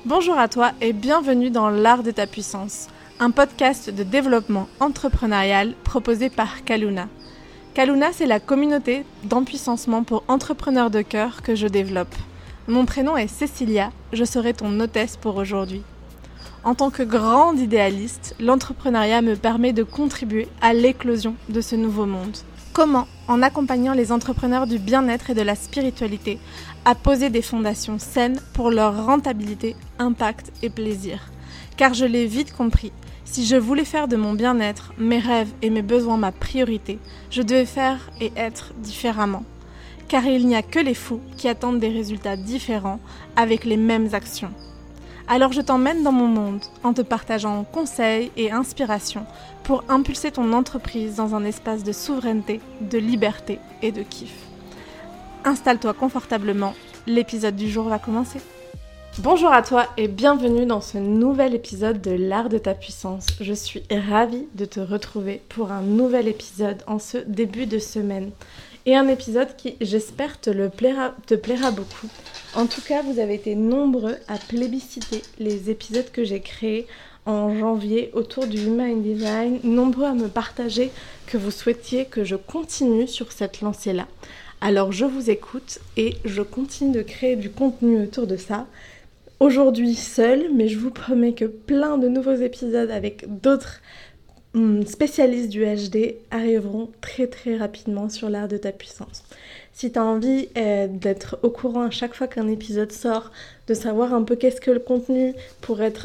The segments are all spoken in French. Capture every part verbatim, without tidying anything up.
Bonjour à toi et bienvenue dans l'Art de ta puissance, un podcast de développement entrepreneurial proposé par Kaluna. Kaluna, c'est la communauté d'empuissancement pour entrepreneurs de cœur que je développe. Mon prénom est Cécilia, je serai ton hôtesse pour aujourd'hui. En tant que grande idéaliste, l'entrepreneuriat me permet de contribuer à l'éclosion de ce nouveau monde. Comment, en accompagnant les entrepreneurs du bien-être et de la spiritualité, à poser des fondations saines pour leur rentabilité, impact et plaisir. Car je l'ai vite compris, si je voulais faire de mon bien-être, mes rêves et mes besoins ma priorité, je devais faire et être différemment. Car il n'y a que les fous qui attendent des résultats différents avec les mêmes actions. Alors je t'emmène dans mon monde en te partageant conseils et inspirations pour impulser ton entreprise dans un espace de souveraineté, de liberté et de kiff. Installe-toi confortablement, l'épisode du jour va commencer. Bonjour à toi et bienvenue dans ce nouvel épisode de l'Art de ta puissance. Je suis ravie de te retrouver pour un nouvel épisode en ce début de semaine. Et un épisode qui, j'espère, te, le plaira, te plaira beaucoup. En tout cas, vous avez été nombreux à plébisciter les épisodes que j'ai créés en janvier autour du Human Design. Nombreux à me partager que vous souhaitiez que je continue sur cette lancée-là. Alors je vous écoute et je continue de créer du contenu autour de ça. Aujourd'hui seule, mais je vous promets que plein de nouveaux épisodes avec d'autres spécialistes du H D arriveront très très rapidement sur l'Art de ta puissance. Si tu as envie euh, d'être au courant à chaque fois qu'un épisode sort, de savoir un peu qu'est-ce que le contenu pour être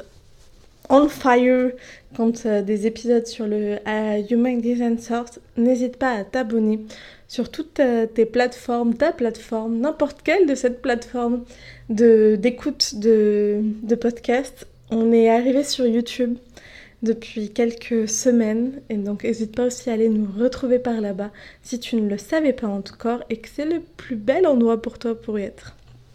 on fire quand euh, des épisodes sur le euh, Human Design sortent, n'hésite pas à t'abonner sur toutes euh, tes plateformes, ta plateforme, n'importe quelle de cette plateforme de, d'écoute de, de podcast. On est arrivé sur YouTube depuis quelques semaines et donc n'hésite pas aussi à aller nous retrouver par là-bas si tu ne le savais pas encore et que c'est le plus bel endroit pour toi pour y être.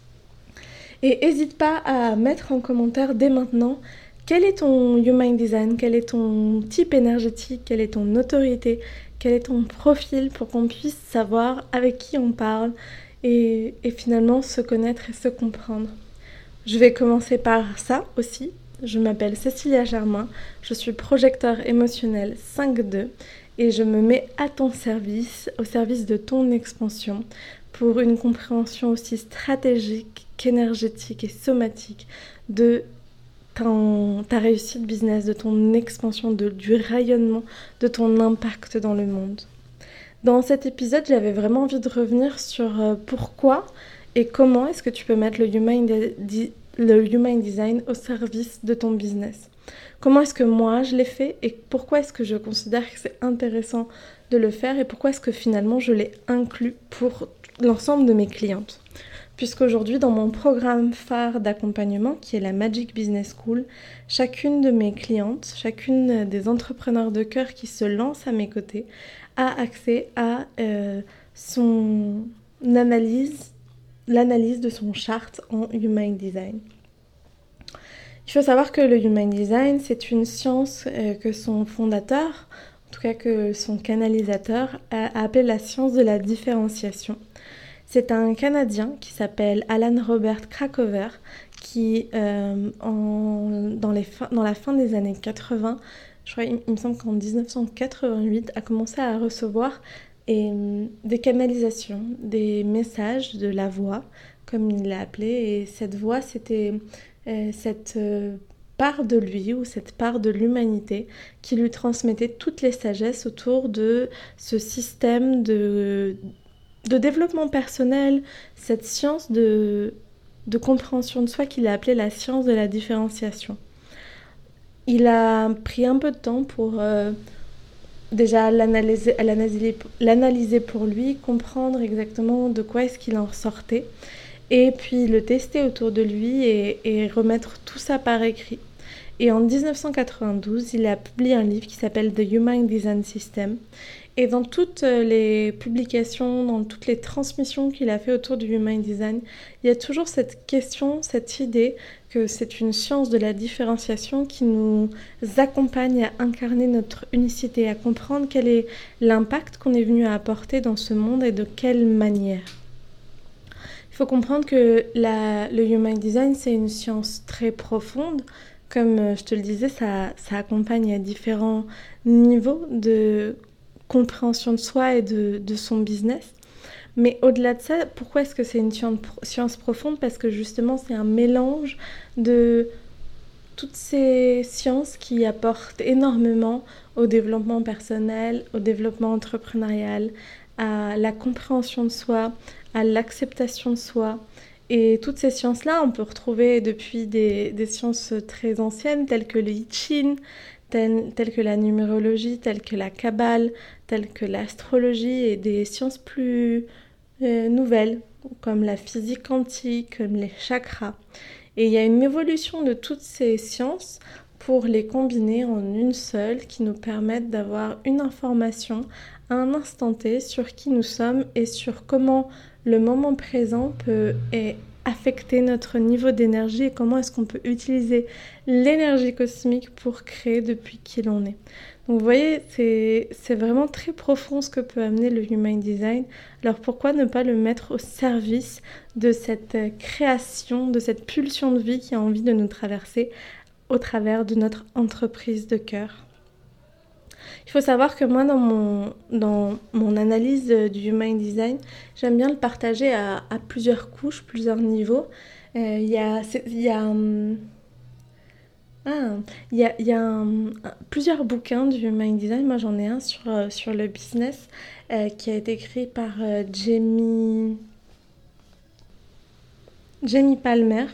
Et n'hésite pas à mettre en commentaire dès maintenant quel est ton Human Design, quel est ton type énergétique, quelle est ton autorité, quel est ton profil pour qu'on puisse savoir avec qui on parle et, et finalement se connaître et se comprendre. Je vais commencer par ça aussi. Je m'appelle Cécilia Germain, je suis projecteur émotionnel cinq deux et je me mets à ton service, au service de ton expansion pour une compréhension aussi stratégique qu'énergétique et somatique de ton, ta réussite business, de ton expansion, de, du rayonnement, de ton impact dans le monde. Dans cet épisode, j'avais vraiment envie de revenir sur euh, pourquoi et comment est-ce que tu peux mettre le Human Design le Human Design au service de ton business. Comment est-ce que moi je l'ai fait et pourquoi est-ce que je considère que c'est intéressant de le faire et pourquoi est-ce que finalement je l'ai inclus pour l'ensemble de mes clientes. Puisqu'aujourd'hui dans mon programme phare d'accompagnement qui est la Magic Business School, chacune de mes clientes, chacune des entrepreneurs de cœur qui se lancent à mes côtés a accès à euh, son analyse l'analyse de son chart en Human Design. Il faut savoir que le Human Design, c'est une science euh, que son fondateur, en tout cas que son canalisateur, a appelé la science de la différenciation. C'est un Canadien qui s'appelle Alan Robert Krakower qui, euh, en, dans, les fin, dans la fin des années quatre-vingts, je crois, il, il me semble qu'en dix-neuf cent quatre-vingt-huit, a commencé à recevoir et des canalisations, des messages de la voix, comme il l'a appelé. Et cette voix, c'était euh, cette euh, part de lui ou cette part de l'humanité qui lui transmettait toutes les sagesses autour de ce système de, de développement personnel, cette science de, de compréhension de soi qu'il a appelé la science de la différenciation. Il a pris un peu de temps pour... Euh, Déjà l'analyser, l'analyser, l'analyser pour lui, comprendre exactement de quoi est-ce qu'il en ressortait, et puis le tester autour de lui et, et remettre tout ça par écrit. Et en dix-neuf cent quatre-vingt-douze, il a publié un livre qui s'appelle The Human Design System. Et dans toutes les publications, dans toutes les transmissions qu'il a fait autour du Human Design, il y a toujours cette question, cette idée que c'est une science de la différenciation qui nous accompagne à incarner notre unicité, à comprendre quel est l'impact qu'on est venu à apporter dans ce monde et de quelle manière. Il faut comprendre que la, le Human Design, c'est une science très profonde. Comme je te le disais, ça, ça accompagne à différents niveaux de compréhension de soi et de, de son business. Mais au-delà de ça, pourquoi est-ce que c'est une science profonde ? Parce que justement, c'est un mélange de toutes ces sciences qui apportent énormément au développement personnel, au développement entrepreneurial, à la compréhension de soi, à l'acceptation de soi. Et toutes ces sciences-là, on peut retrouver depuis des, des sciences très anciennes, telles que le I Ching, telles, telles que la numérologie, telles que la Kabbale, telles que l'astrologie, et des sciences plus euh, nouvelles, comme la physique quantique, comme les chakras. Et il y a une évolution de toutes ces sciences pour les combiner en une seule qui nous permettent d'avoir une information à un instant T sur qui nous sommes et sur comment le moment présent peut affecter notre niveau d'énergie et comment est-ce qu'on peut utiliser l'énergie cosmique pour créer depuis qui l'on est. Donc vous voyez, c'est, c'est vraiment très profond ce que peut amener le Human Design. Alors pourquoi ne pas le mettre au service de cette création, de cette pulsion de vie qui a envie de nous traverser au travers de notre entreprise de cœur. Il faut savoir que moi, dans mon, dans mon analyse du Human Design, j'aime bien le partager à, à plusieurs couches, plusieurs niveaux. Il euh, y a... Il y a hum, Ah, il y a, il y a un- un- plusieurs bouquins du Human Design. Moi, j'en ai un sur, euh, sur le business euh, qui a été écrit par euh, Jamie, Jamie Palmer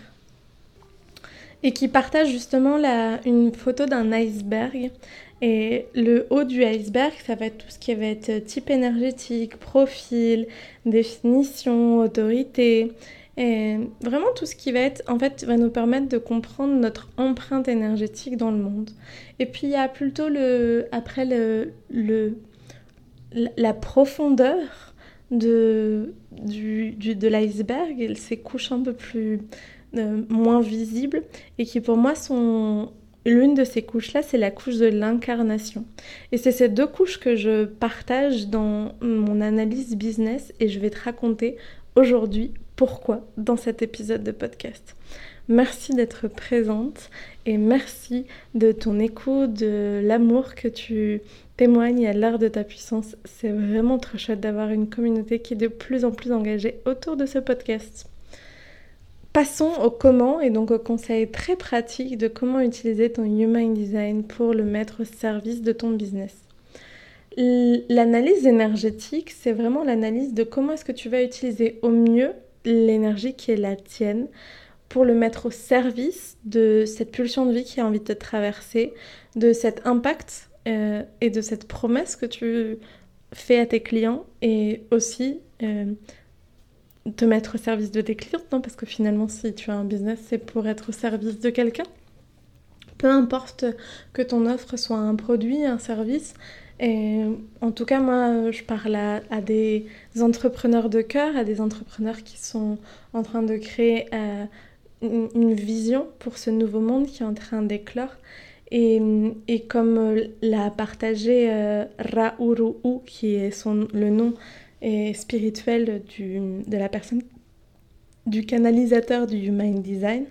et qui partage justement la, une photo d'un iceberg. Et le haut du iceberg, ça va être tout ce qui va être type énergétique, profil, définition, autorité. Et vraiment tout ce qui va être, en fait, va nous permettre de comprendre notre empreinte énergétique dans le monde. Et puis il y a plutôt le, après le, le, la profondeur de, du, du, de l'iceberg, ces couches un peu plus euh, moins visibles, et qui pour moi sont... L'une de ces couches-là, c'est la couche de l'incarnation. Et c'est ces deux couches que je partage dans mon analyse business et je vais te raconter aujourd'hui pourquoi dans cet épisode de podcast. Merci d'être présente et merci de ton écoute, de l'amour que tu témoignes à l'art de ta puissance. C'est vraiment trop chouette d'avoir une communauté qui est de plus en plus engagée autour de ce podcast. Passons au comment et donc au conseil très pratique de comment utiliser ton Human Design pour le mettre au service de ton business. L'analyse énergétique, c'est vraiment l'analyse de comment est-ce que tu vas utiliser au mieux l'énergie qui est la tienne pour le mettre au service de cette pulsion de vie qui a envie de te traverser, de cet impact euh, et de cette promesse que tu fais à tes clients et aussi... Euh, te mettre au service de tes clients, non ? Parce que finalement, si tu as un business, c'est pour être au service de quelqu'un. Peu importe que ton offre soit un produit, un service. Et en tout cas, moi, je parle à, à des entrepreneurs de cœur, à des entrepreneurs qui sont en train de créer euh, une, une vision pour ce nouveau monde qui est en train d'éclore. Et, et comme l'a partagé euh, Ra-Uru-U, qui est son, le nom et spirituel du, de la personne, du canalisateur du Human Design.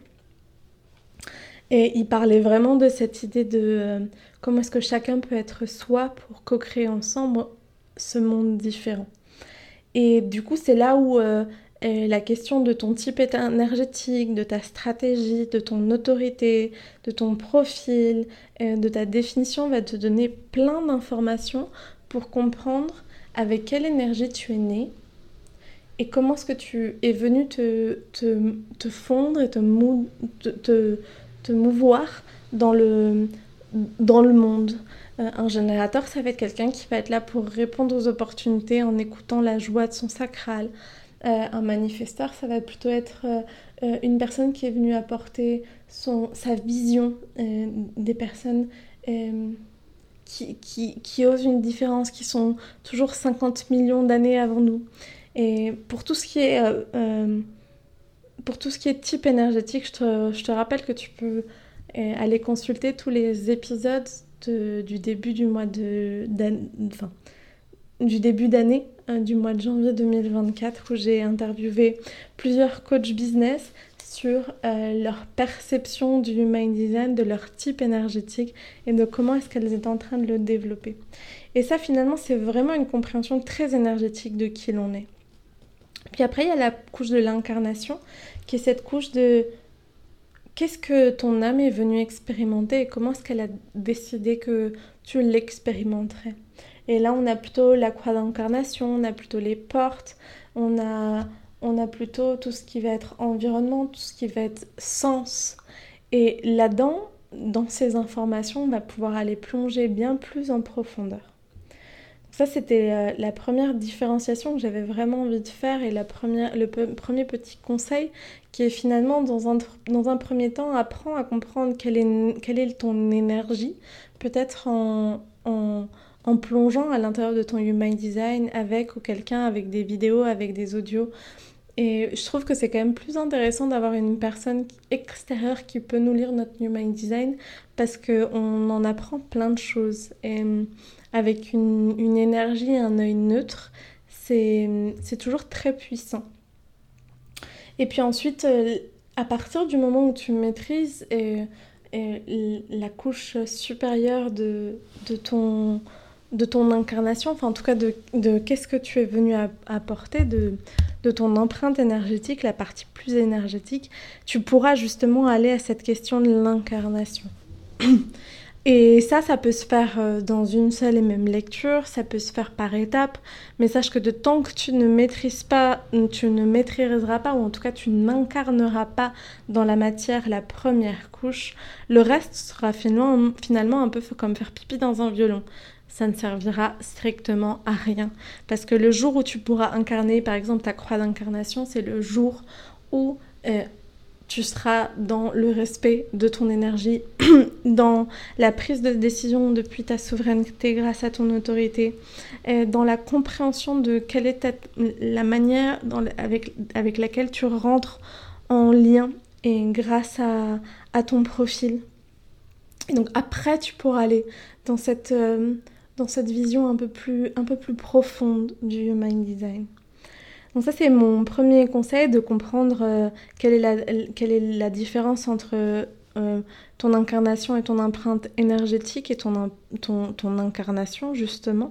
Et il parlait vraiment de cette idée de euh, comment est-ce que chacun peut être soi pour co-créer ensemble ce monde différent. Et du coup, c'est là où euh, la question de ton type énergétique, de ta stratégie, de ton autorité, de ton profil, euh, de ta définition va te donner plein d'informations pour comprendre avec quelle énergie tu es né et comment est-ce que tu es venu te, te, te fondre et te, mou, te, te, te mouvoir dans le, dans le monde. Euh, un générateur, ça va être quelqu'un qui va être là pour répondre aux opportunités en écoutant la joie de son sacral. Euh, un manifesteur, ça va plutôt être euh, une personne qui est venue apporter son, sa vision euh, des personnes... Euh, Qui, qui, qui osent une différence, qui sont toujours cinquante millions d'années avant nous. Et pour tout ce qui est, euh, euh, pour tout ce qui est type énergétique, je te, je te rappelle que tu peux euh, aller consulter tous les épisodes de, du début du mois de, enfin, du début d'année euh, du mois de janvier deux mille vingt-quatre où j'ai interviewé plusieurs coachs business sur euh, leur perception du Human Design, de leur type énergétique et de comment est-ce qu'elles étaient en train de le développer. Et ça, finalement, c'est vraiment une compréhension très énergétique de qui l'on est. Puis après, il y a la couche de l'incarnation, qui est cette couche de qu'est-ce que ton âme est venue expérimenter et comment est-ce qu'elle a décidé que tu l'expérimenterais. Et là, on a plutôt la croix d'incarnation, on a plutôt les portes, on a, on a plutôt tout ce qui va être environnement, tout ce qui va être sens. Et là-dedans, dans ces informations, on va pouvoir aller plonger bien plus en profondeur. Ça, c'était euh, la première différenciation que j'avais vraiment envie de faire et la première, le pe- premier petit conseil qui est finalement, dans un, dans un premier temps, apprends à comprendre quelle est, quelle est ton énergie, peut-être en, en, en plongeant à l'intérieur de ton Human Design avec ou quelqu'un, avec des vidéos, avec des audios. Et je trouve que c'est quand même plus intéressant d'avoir une personne extérieure qui peut nous lire notre Human Design parce qu'on en apprend plein de choses. Et avec une, une énergie et un œil neutre, c'est, c'est toujours très puissant. Et puis ensuite, à partir du moment où tu maîtrises et, et la couche supérieure de, de, ton, de ton incarnation, enfin en tout cas de, de qu'est-ce que tu es venu à, apporter, de, de ton empreinte énergétique, la partie plus énergétique, tu pourras justement aller à cette question de l'incarnation. Et ça, ça peut se faire dans une seule et même lecture, ça peut se faire par étapes, mais sache que de tant que tu ne maîtrises pas, tu ne maîtriseras pas, ou en tout cas tu n'incarneras pas dans la matière la première couche, le reste sera finalement, finalement un peu comme faire pipi dans un violon. Ça ne servira strictement à rien. Parce que le jour où tu pourras incarner, par exemple, ta croix d'incarnation, c'est le jour où euh, tu seras dans le respect de ton énergie, dans la prise de décision depuis ta souveraineté grâce à ton autorité, euh, dans la compréhension de quelle est ta, la manière dans, avec, avec laquelle tu rentres en lien et grâce à, à ton profil. Et donc après, tu pourras aller dans cette... Euh, dans cette vision un peu plus, un peu plus profonde du Human Design. Donc ça, c'est mon premier conseil, de comprendre euh, quelle, est la, quelle est la différence entre euh, ton incarnation et ton empreinte énergétique et ton, ton, ton incarnation, justement.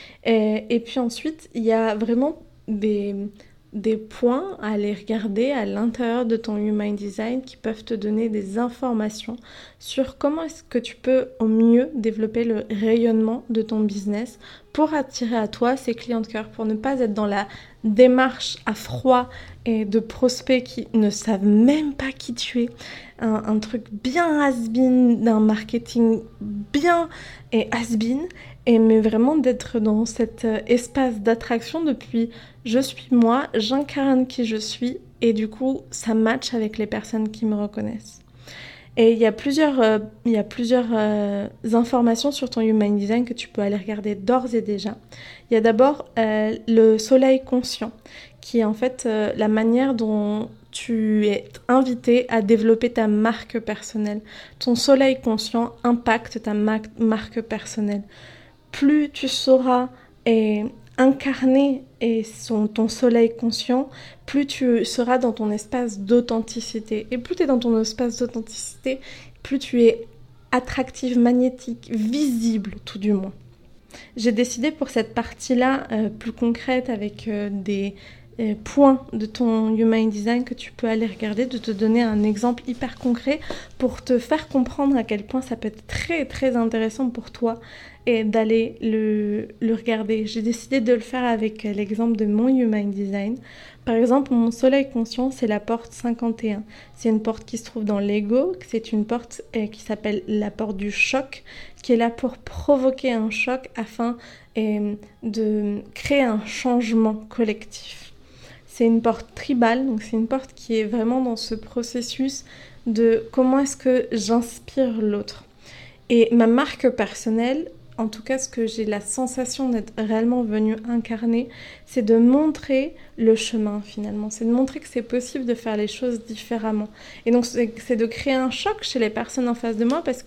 Et, et puis ensuite, il y a vraiment des, des points à aller regarder à l'intérieur de ton Human Design qui peuvent te donner des informations sur comment est-ce que tu peux au mieux développer le rayonnement de ton business pour attirer à toi ces clients de cœur, pour ne pas être dans la démarche à froid et de prospects qui ne savent même pas qui tu es. Un, un truc bien has-been, d'un marketing bien et has-been, et mais vraiment d'être dans cet euh, espace d'attraction depuis je suis moi, j'incarne qui je suis et du coup ça match avec les personnes qui me reconnaissent. Et il y a plusieurs, euh, il y a plusieurs euh, informations sur ton Human Design que tu peux aller regarder d'ores et déjà. Il y a d'abord euh, le soleil conscient, qui est en fait euh, la manière dont tu es invité à développer ta marque personnelle. Ton soleil conscient impacte ta ma- marque personnelle. Plus tu sauras et incarner et son, ton soleil conscient, plus tu seras dans ton espace d'authenticité. Et plus tu es dans ton espace d'authenticité, plus tu es attractive, magnétique, visible tout du moins. J'ai décidé pour cette partie-là, euh, plus concrète, avec euh, des euh, points de ton Human Design que tu peux aller regarder, de te donner un exemple hyper concret pour te faire comprendre à quel point ça peut être très très intéressant pour toi et d'aller le, le regarder. J'ai décidé de le faire avec l'exemple de mon Human Design. Par exemple, mon soleil conscient, c'est la porte cinquante et un. C'est une porte qui se trouve dans l'ego, c'est une porte euh, qui s'appelle la porte du choc, qui est là pour provoquer un choc afin euh, de créer un changement collectif. C'est une porte tribale, donc c'est une porte qui est vraiment dans ce processus de comment est-ce que j'inspire l'autre. Et ma marque personnelle, en tout cas ce que j'ai la sensation d'être réellement venue incarner, c'est de montrer le chemin finalement, c'est de montrer que c'est possible de faire les choses différemment. Et donc c'est, c'est de créer un choc chez les personnes en face de moi parce que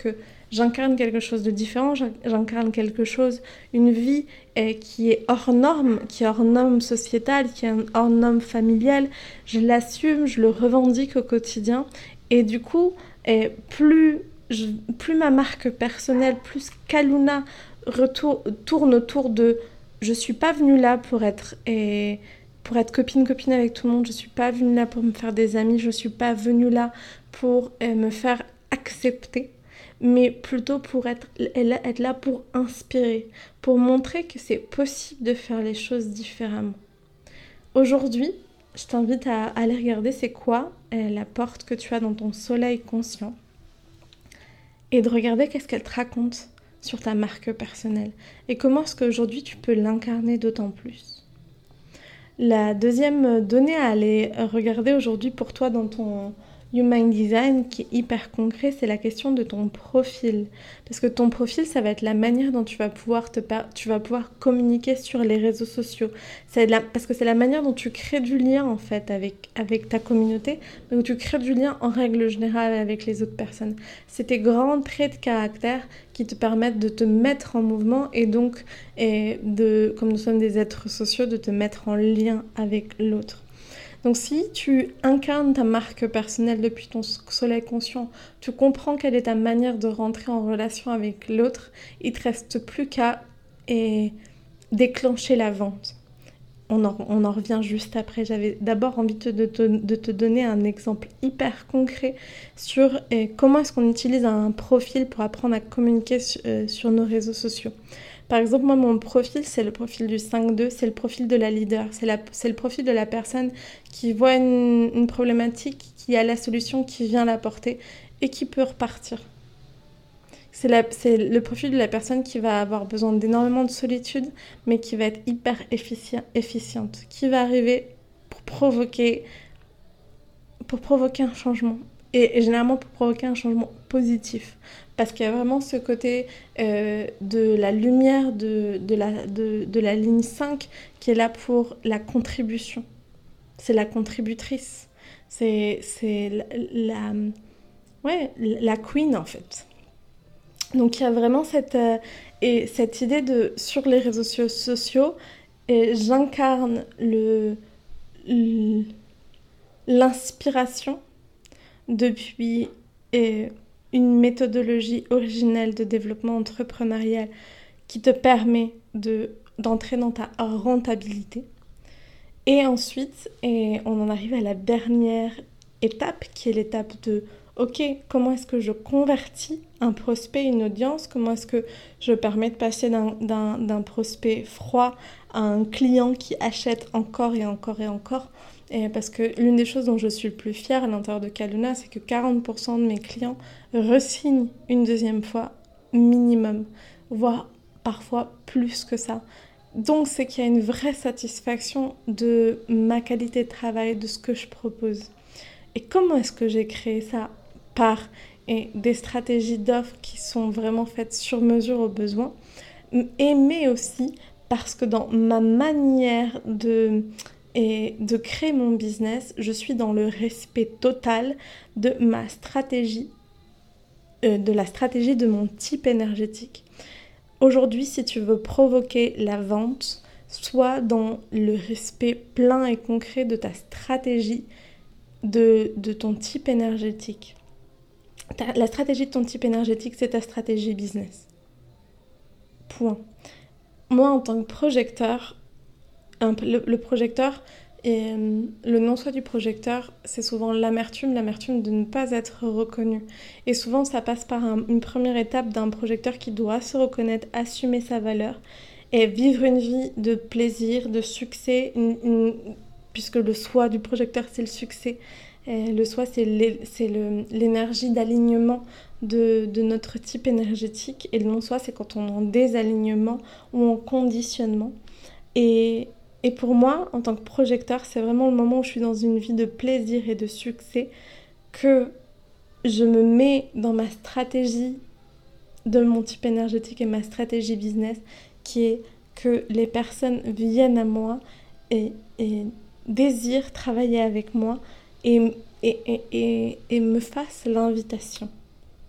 j'incarne quelque chose de différent, j'incarne quelque chose, une vie eh, qui est hors norme, qui est hors norme sociétale, qui est hors norme familiale. Je l'assume, je le revendique au quotidien. Et du coup, eh, plus, je, plus ma marque personnelle, plus Kaluna retour, tourne autour de « je suis pas venue là pour être... Eh, pour être copine-copine avec tout le monde, je suis pas venue là pour me faire des amis, je suis pas venue là pour eh, me faire accepter, mais plutôt pour être, être là pour inspirer, pour montrer que c'est possible de faire les choses différemment. » Aujourd'hui, je t'invite à aller regarder c'est quoi eh, la porte que tu as dans ton soleil conscient et de regarder qu'est-ce qu'elle te raconte sur ta marque personnelle et comment est-ce qu'aujourd'hui tu peux l'incarner d'autant plus. La deuxième donnée à aller regarder aujourd'hui pour toi dans ton Human Design qui est hyper concret, c'est la question de ton profil. Parce que ton profil, ça va être la manière dont tu vas pouvoir, te par... tu vas pouvoir communiquer sur les réseaux sociaux. C'est la... Parce que c'est la manière dont tu crées du lien en fait avec, avec ta communauté, donc tu crées du lien en règle générale avec les autres personnes. C'est tes grands traits de caractère qui te permettent de te mettre en mouvement et donc, et de, comme nous sommes des êtres sociaux, de te mettre en lien avec l'autre. Donc si tu incarnes ta marque personnelle depuis ton soleil conscient, tu comprends quelle est ta manière de rentrer en relation avec l'autre, il ne te reste plus qu'à et, déclencher la vente. On en, on en revient juste après. J'avais d'abord envie de te, de te donner un exemple hyper concret sur et, comment est-ce qu'on utilise un profil pour apprendre à communiquer sur, euh, sur nos réseaux sociaux. Par exemple, moi, mon profil, c'est le profil du cinq deux, c'est le profil de la leader, c'est, la, c'est le profil de la personne qui voit une, une problématique, qui a la solution, qui vient l'apporter et qui peut repartir. C'est, la, c'est le profil de la personne qui va avoir besoin d'énormément de solitude, mais qui va être hyper efficient, efficiente, qui va arriver pour provoquer, pour provoquer un changement. Et, et généralement pour provoquer un changement positif. Parce qu'il y a vraiment ce côté euh, de la lumière de, de, la, de, de la ligne cinq qui est là pour la contribution. C'est la contributrice. C'est, c'est la, la, ouais, la queen en fait. Donc il y a vraiment cette, euh, et cette idée de, sur les réseaux sociaux, et j'incarne le, le, l'inspiration depuis et une méthodologie originelle de développement entrepreneurial qui te permet de, d'entrer dans ta rentabilité. Et ensuite, et on en arrive à la dernière étape, qui est l'étape de ok, comment est-ce que je convertis un prospect, une audience, comment est-ce que je permets de passer d'un, d'un, d'un prospect froid à un client qui achète encore et encore et encore. Et parce que l'une des choses dont je suis le plus fière à l'intérieur de Kaluna, c'est que quarante pour cent de mes clients re-signent une deuxième fois minimum, voire parfois plus que ça. Donc c'est qu'il y a une vraie satisfaction de ma qualité de travail, de ce que je propose. Et comment est-ce que j'ai créé ça ? Par et des stratégies d'offres qui sont vraiment faites sur mesure aux besoins, et mais aussi parce que dans ma manière de... et de créer mon business, je suis dans le respect total de ma stratégie, euh, de la stratégie de mon type énergétique. Aujourd'hui, si tu veux provoquer la vente, sois dans le respect plein et concret de ta stratégie, de, de ton type énergétique. Ta, la stratégie de ton type énergétique, c'est ta stratégie business. Point. Moi, en tant que projecteur, Un, le, le projecteur, et euh, le non-soi du projecteur, c'est souvent l'amertume, l'amertume de ne pas être reconnu. Et souvent, ça passe par un, une première étape d'un projecteur qui doit se reconnaître, assumer sa valeur et vivre une vie de plaisir, de succès, une, une, puisque le soi du projecteur, c'est le succès. Et le soi, c'est, l'é, c'est le, l'énergie d'alignement de, de notre type énergétique. Et le non-soi, c'est quand on est en désalignement ou en conditionnement. Et Et pour moi, en tant que projecteur, c'est vraiment le moment où je suis dans une vie de plaisir et de succès que je me mets dans ma stratégie de mon type énergétique et ma stratégie business, qui est que les personnes viennent à moi et, et désirent travailler avec moi et, et, et, et, et me fassent l'invitation.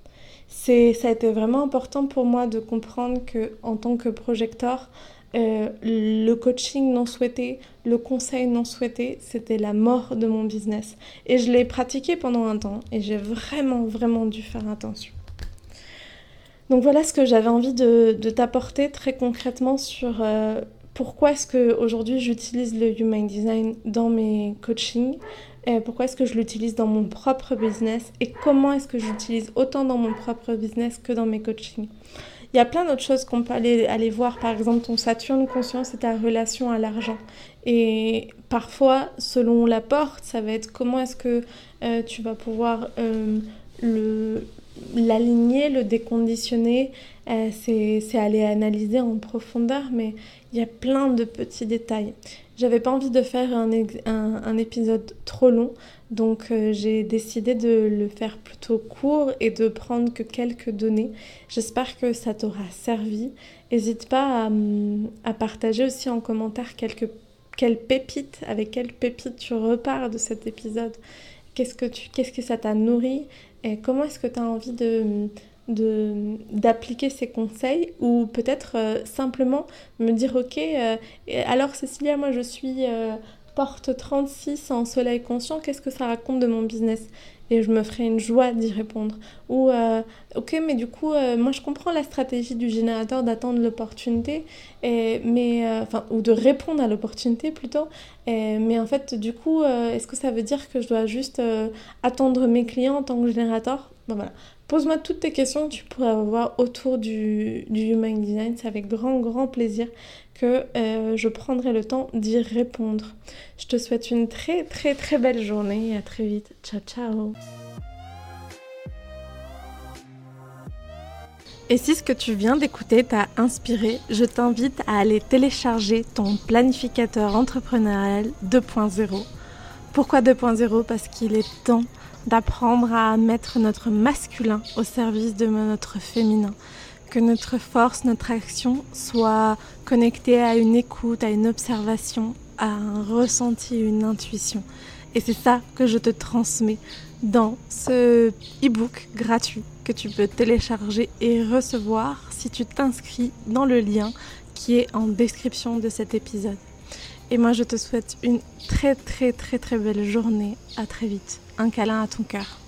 c'est, ça a été vraiment important pour moi de comprendre qu'en tant que projecteur, euh, le coaching non souhaité, le conseil non souhaité, c'était la mort de mon business. Et je l'ai pratiqué pendant un temps et j'ai vraiment, vraiment dû faire attention. Donc voilà ce que j'avais envie de, de t'apporter très concrètement sur euh, pourquoi est-ce qu'aujourd'hui j'utilise le Human Design dans mes coachings, et pourquoi est-ce que je l'utilise dans mon propre business et comment est-ce que j'utilise autant dans mon propre business que dans mes coachings. Il y a plein d'autres choses qu'on peut aller, aller voir, par exemple ton Saturne conscience et ta relation à l'argent. Et parfois, selon la porte, ça va être comment est-ce que euh, tu vas pouvoir euh, le, l'aligner, le déconditionner. Euh, c'est, c'est aller analyser en profondeur, mais il y a plein de petits détails. J'avais pas envie de faire un, un, un épisode trop long, donc euh, j'ai décidé de le faire plutôt court et de prendre que quelques données. J'espère que ça t'aura servi. N'hésite pas à, à partager aussi en commentaire quelques, quelles pépites, avec quelles pépites tu repars de cet épisode. Qu'est-ce que, tu, qu'est-ce que ça t'a nourri et comment est-ce que tu as envie de... De, d'appliquer ces conseils ou peut-être euh, simplement me dire ok euh, alors Cécilia, moi je suis euh, porte trente-six en soleil conscient, qu'est-ce que ça raconte de mon business, et je me ferai une joie d'y répondre. Ou euh, ok, mais du coup euh, moi je comprends la stratégie du générateur d'attendre l'opportunité et, mais, euh, enfin, ou de répondre à l'opportunité plutôt, et, mais en fait du coup euh, est-ce que ça veut dire que je dois juste euh, attendre mes clients en tant que générateur? Bon, voilà. Pose-moi toutes tes questions que tu pourrais avoir autour du, du Human Design. C'est avec grand, grand plaisir que euh, je prendrai le temps d'y répondre. Je te souhaite une très, très, très belle journée et à très vite. Ciao, ciao. Et si ce que tu viens d'écouter t'a inspiré, je t'invite à aller télécharger ton planificateur entrepreneurial deux point zéro. Pourquoi deux point zéro ? Parce qu'il est temps d'apprendre à mettre notre masculin au service de notre féminin, que notre force, notre action soit connectée à une écoute, à une observation, à un ressenti, une intuition. Et c'est ça que je te transmets dans ce e-book gratuit que tu peux télécharger et recevoir si tu t'inscris dans le lien qui est en description de cet épisode. Et moi, je te souhaite une très très très très belle journée. À très vite. Un câlin à ton cœur.